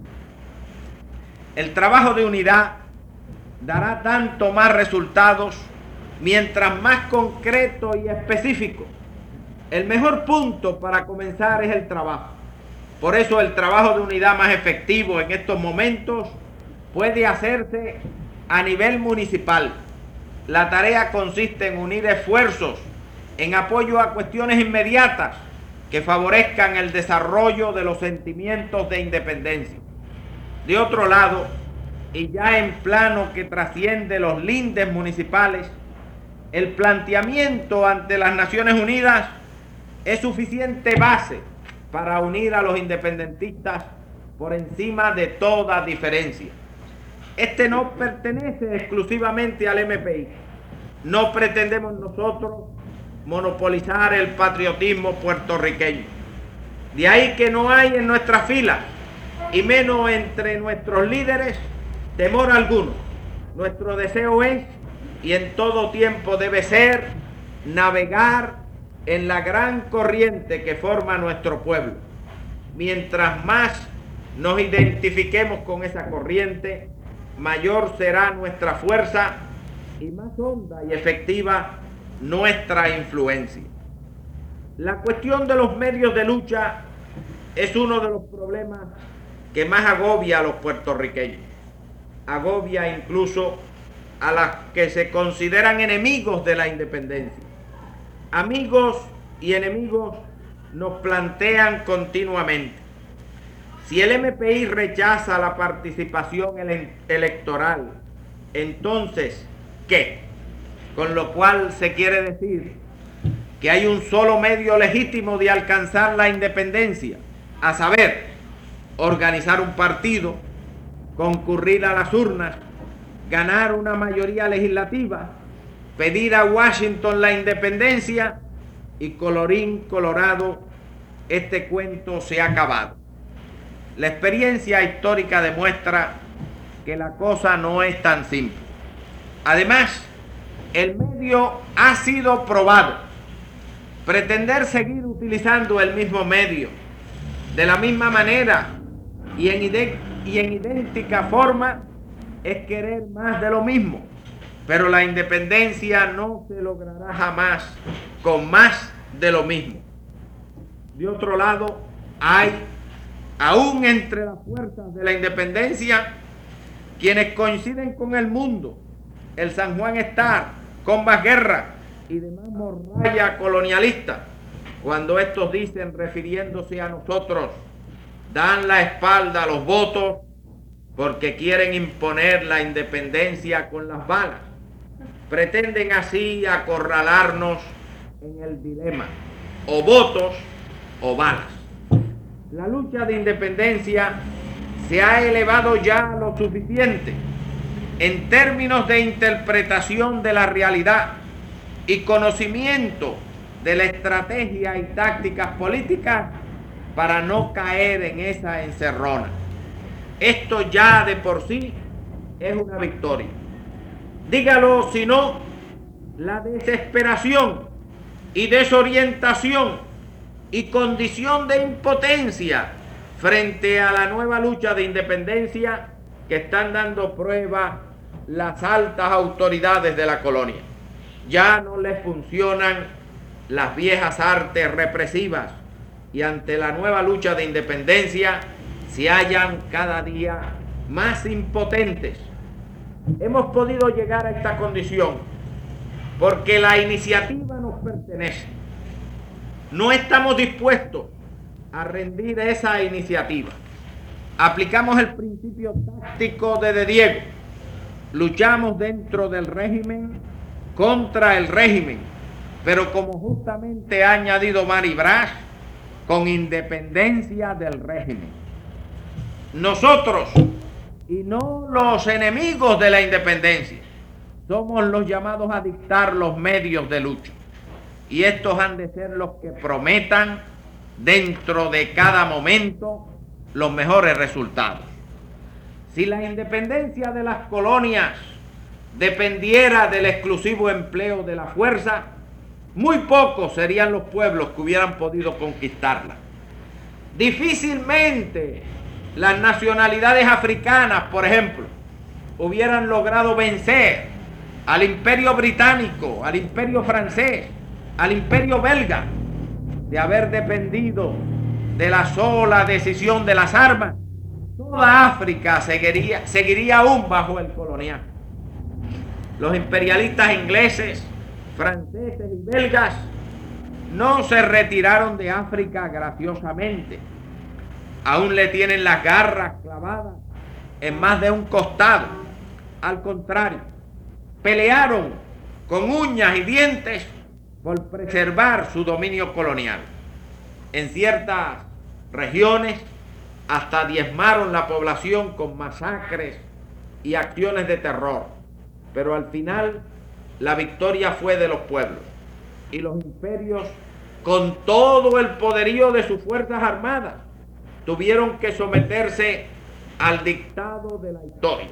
El trabajo de unidad dará tanto más resultados mientras más concreto y específico. El mejor punto para comenzar es el trabajo. Por eso el trabajo de unidad más efectivo en estos momentos puede hacerse a nivel municipal. La tarea consiste en unir esfuerzos en apoyo a cuestiones inmediatas que favorezcan el desarrollo de los sentimientos de independencia. De otro lado, y ya en plano que trasciende los lindes municipales, el planteamiento ante las Naciones Unidas es suficiente base para unir a los independentistas por encima de toda diferencia. Este no pertenece exclusivamente al MPI. No pretendemos nosotros monopolizar el patriotismo puertorriqueño. De ahí que no hay en nuestras filas, y menos entre nuestros líderes, temor alguno. Nuestro deseo es, y en todo tiempo debe ser, navegar en la gran corriente que forma nuestro pueblo. Mientras más nos identifiquemos con esa corriente, mayor será nuestra fuerza y más honda y efectiva nuestra influencia. La cuestión de los medios de lucha es uno de los problemas que más agobia a los puertorriqueños. Agobia incluso a las que se consideran enemigos de la independencia. Amigos y enemigos nos plantean continuamente: si el MPI rechaza la participación electoral, entonces, ¿qué? Con lo cual se quiere decir que hay un solo medio legítimo de alcanzar la independencia, a saber, organizar un partido, concurrir a las urnas, ganar una mayoría legislativa, pedir a Washington la independencia y colorín colorado, este cuento se ha acabado. La experiencia histórica demuestra que la cosa no es tan simple. Además, el medio ha sido probado. Pretender seguir utilizando el mismo medio, de la misma manera y en idéntica forma, es querer más de lo mismo. Pero la independencia no se logrará jamás con más de lo mismo. De otro lado, hay, aún entre las fuerzas de la independencia, quienes coinciden con el mundo, el San Juan Star, Combas Guerra y demás morralla colonialista, cuando estos dicen, refiriéndose a nosotros, dan la espalda a los votos porque quieren imponer la independencia con las balas. Pretenden así acorralarnos en el dilema, o votos o balas. La lucha de independencia se ha elevado ya lo suficiente en términos de interpretación de la realidad y conocimiento de la estrategia y tácticas políticas para no caer en esa encerrona. Esto ya de por sí es una victoria. Dígalo si no, la desesperación y desorientación y condición de impotencia frente a la nueva lucha de independencia que están dando prueba las altas autoridades de la colonia. Ya no les funcionan las viejas artes represivas y ante la nueva lucha de independencia se hallan cada día más impotentes. Hemos podido llegar a esta condición porque la iniciativa nos pertenece. No estamos dispuestos a rendir esa iniciativa. Aplicamos el principio táctico de Diego. Luchamos dentro del régimen contra el régimen, pero como justamente ha añadido Mary Brash, con independencia del régimen. Nosotros, y no los enemigos de la independencia, somos los llamados a dictar los medios de lucha. Y estos han de ser los que prometan dentro de cada momento los mejores resultados. Si la independencia de las colonias dependiera del exclusivo empleo de la fuerza, muy pocos serían los pueblos que hubieran podido conquistarla. Difícilmente las nacionalidades africanas, por ejemplo, hubieran logrado vencer al imperio británico, al imperio francés, al imperio belga. De haber dependido de la sola decisión de las armas, toda África seguiría aún bajo el colonial. Los imperialistas ingleses, franceses y belgas no se retiraron de África graciosamente. Aún le tienen las garras clavadas en más de un costado. Al contrario, pelearon con uñas y dientes por preservar su dominio colonial. En ciertas regiones hasta diezmaron la población con masacres y acciones de terror, pero al final la victoria fue de los pueblos y los imperios, con todo el poderío de sus fuerzas armadas, tuvieron que someterse al dictado de la historia.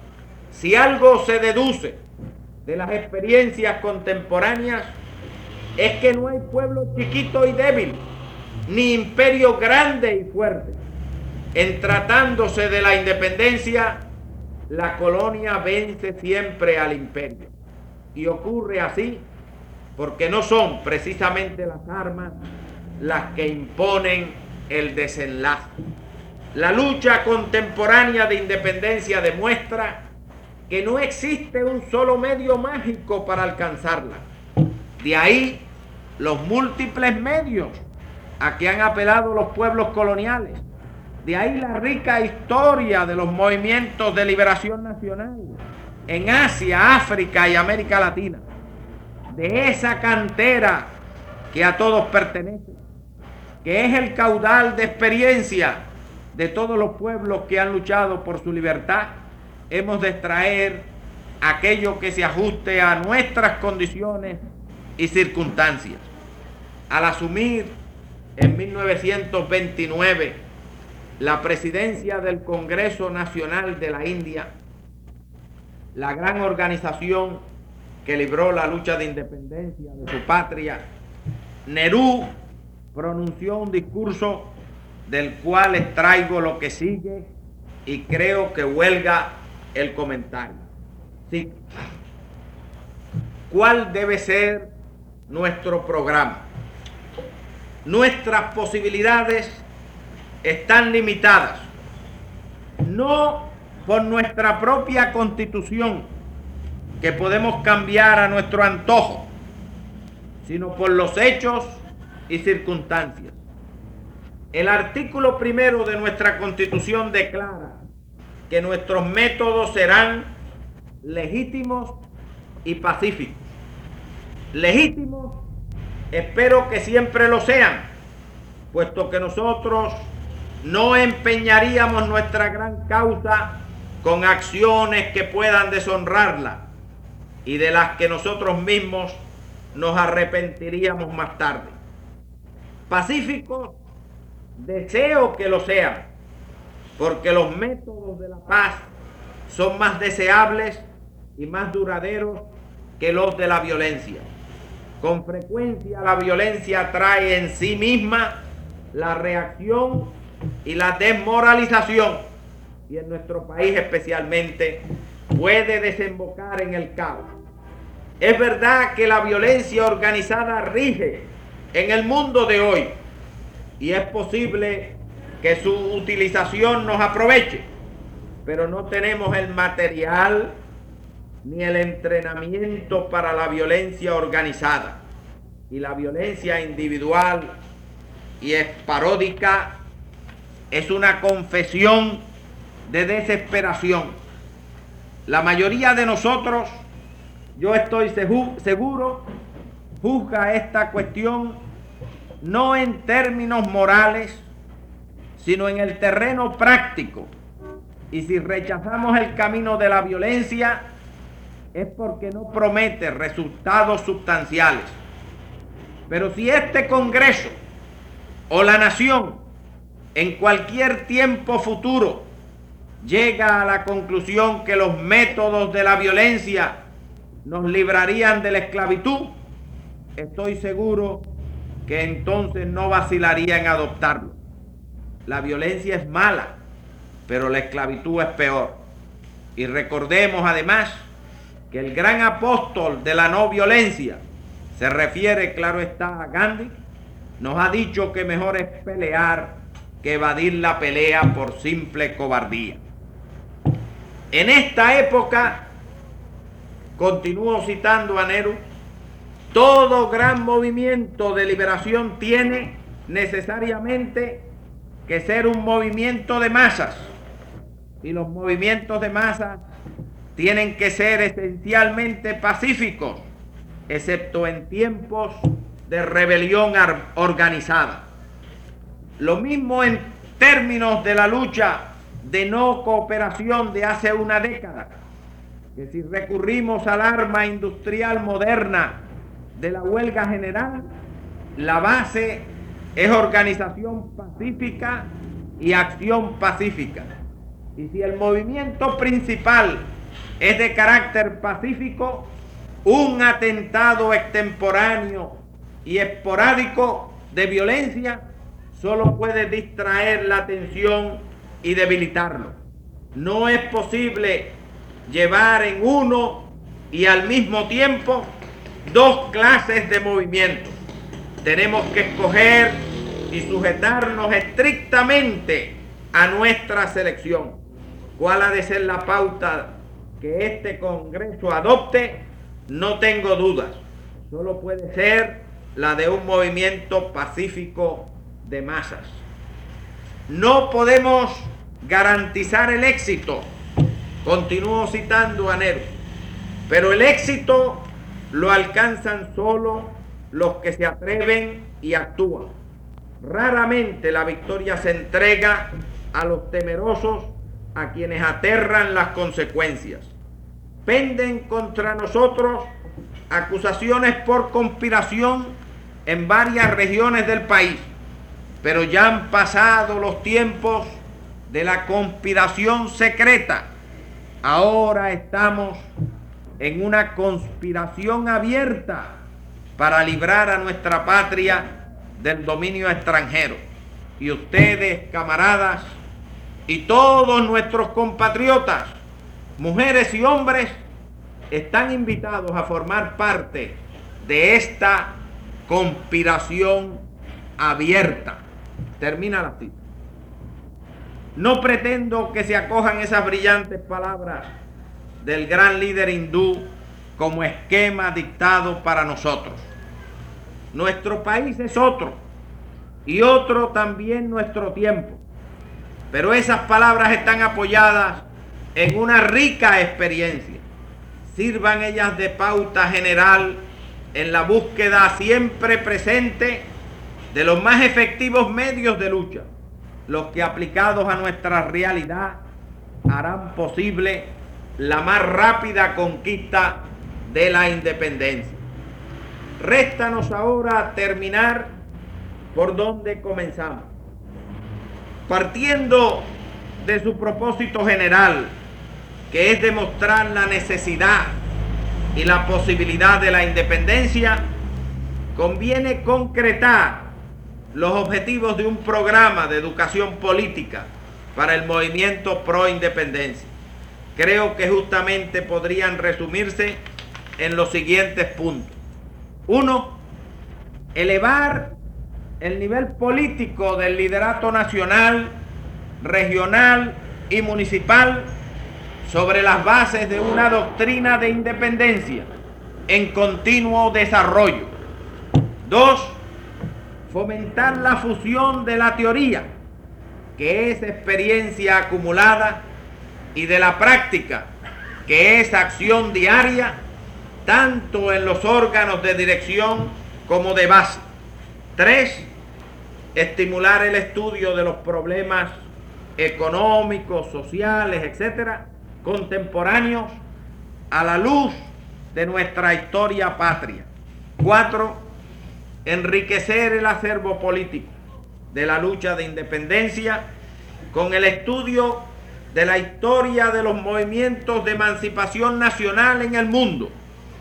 Si algo se deduce de las experiencias contemporáneas es que no hay pueblo chiquito y débil, ni imperio grande y fuerte. En tratándose de la independencia, la colonia vence siempre al imperio. Y ocurre así porque no son precisamente las armas las que imponen el desenlace. La lucha contemporánea de independencia demuestra que no existe un solo medio mágico para alcanzarla. De ahí los múltiples medios a que han apelado los pueblos coloniales. De ahí la rica historia de los movimientos de liberación nacional en Asia, África y América Latina. De esa cantera que a todos pertenece, que es el caudal de experiencia de todos los pueblos que han luchado por su libertad, hemos de extraer aquello que se ajuste a nuestras condiciones y circunstancias. Al asumir en 1929 la presidencia del Congreso Nacional de la India, la gran organización que libró la lucha de independencia de su patria, Nehru pronunció un discurso del cual extraigo lo que sigue y creo que huelga el comentario. Sí. ¿Cuál debe ser nuestro programa? Nuestras posibilidades están limitadas, no por nuestra propia constitución, que podemos cambiar a nuestro antojo, sino por los hechos y circunstancias. El artículo 1 de nuestra Constitución declara que nuestros métodos serán legítimos y pacíficos. Legítimos, espero que siempre lo sean, puesto que nosotros no empeñaríamos nuestra gran causa con acciones que puedan deshonrarla y de las que nosotros mismos nos arrepentiríamos más tarde. Pacíficos, deseo que lo sean, porque los métodos de la paz son más deseables y más duraderos que los de la violencia. Con frecuencia la violencia trae en sí misma la reacción y la desmoralización, y en nuestro país especialmente puede desembocar en el caos. Es verdad que la violencia organizada rige en el mundo de hoy y es posible que su utilización nos aproveche, pero no tenemos el material ni el entrenamiento para la violencia organizada, y la violencia individual y esporádica es una confesión de desesperación. La mayoría de nosotros, yo estoy seguro, juzga esta cuestión no en términos morales, sino en el terreno práctico. Y si rechazamos el camino de la violencia, es porque no promete resultados sustanciales. Pero si este Congreso o la nación en cualquier tiempo futuro llega a la conclusión que los métodos de la violencia nos librarían de la esclavitud, estoy seguro que entonces no vacilaría en adoptarlo. La violencia es mala, pero la esclavitud es peor. Y recordemos además que el gran apóstol de la no violencia, se refiere, claro está, a Gandhi, nos ha dicho que mejor es pelear que evadir la pelea por simple cobardía. En esta época, continúo citando a Nehru, todo gran movimiento de liberación tiene necesariamente que ser un movimiento de masas, y los movimientos de masas tienen que ser esencialmente pacíficos, excepto en tiempos de rebelión organizada. Lo mismo en términos de la lucha de no cooperación de hace una década, que si recurrimos al arma industrial moderna de la huelga general, la base es organización pacífica y acción pacífica. Y si el movimiento principal es de carácter pacífico, un atentado extemporáneo y esporádico de violencia solo puede distraer la atención y debilitarlo. No es posible llevar en uno y al mismo tiempo dos clases de movimientos. Tenemos que escoger y sujetarnos estrictamente a nuestra selección. ¿Cuál ha de ser la pauta que este Congreso adopte? No tengo dudas. Solo puede ser la de un movimiento pacífico de masas. No podemos garantizar el éxito, continúo citando a Nehru, pero el éxito lo alcanzan solo los que se atreven y actúan. Raramente la victoria se entrega a los temerosos, a quienes aterran las consecuencias. Penden contra nosotros acusaciones por conspiración en varias regiones del país, pero ya han pasado los tiempos de la conspiración secreta. Ahora estamos en una conspiración abierta para librar a nuestra patria del dominio extranjero. Y ustedes, camaradas, y todos nuestros compatriotas, mujeres y hombres, están invitados a formar parte de esta conspiración abierta. Termina la cita. No pretendo que se acojan esas brillantes palabras del gran líder hindú como esquema dictado para nosotros. Nuestro país es otro, y otro también nuestro tiempo. Pero esas palabras están apoyadas en una rica experiencia. Sirvan ellas de pauta general en la búsqueda siempre presente de los más efectivos medios de lucha, los que aplicados a nuestra realidad harán posible la más rápida conquista de la independencia. Réstanos ahora terminar por donde comenzamos. Partiendo de su propósito general, que es demostrar la necesidad y la posibilidad de la independencia, conviene concretar los objetivos de un programa de educación política para el movimiento pro independencia. Creo que justamente podrían resumirse en los siguientes puntos. 1. Elevar el nivel político del liderato nacional, regional y municipal sobre las bases de una doctrina de independencia en continuo desarrollo. 2. Fomentar la fusión de la teoría, que es experiencia acumulada, y de la práctica, que es acción diaria, tanto en los órganos de dirección como de base. 3. Estimular el estudio de los problemas económicos, sociales, etcétera, contemporáneos a la luz de nuestra historia patria. 4. Enriquecer el acervo político de la lucha de independencia con el estudio de la historia de los movimientos de emancipación nacional en el mundo.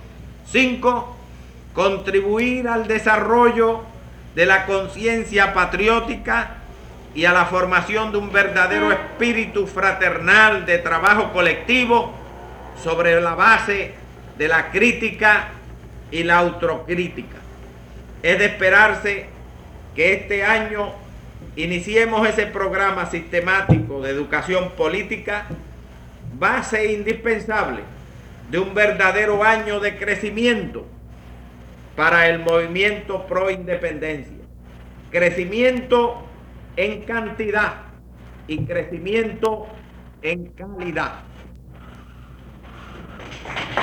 5. Contribuir al desarrollo de la conciencia patriótica y a la formación de un verdadero espíritu fraternal de trabajo colectivo sobre la base de la crítica y la autocrítica. Es de esperarse que este año iniciemos ese programa sistemático de educación política, base indispensable de un verdadero año de crecimiento para el movimiento pro independencia. Crecimiento en cantidad y crecimiento en calidad.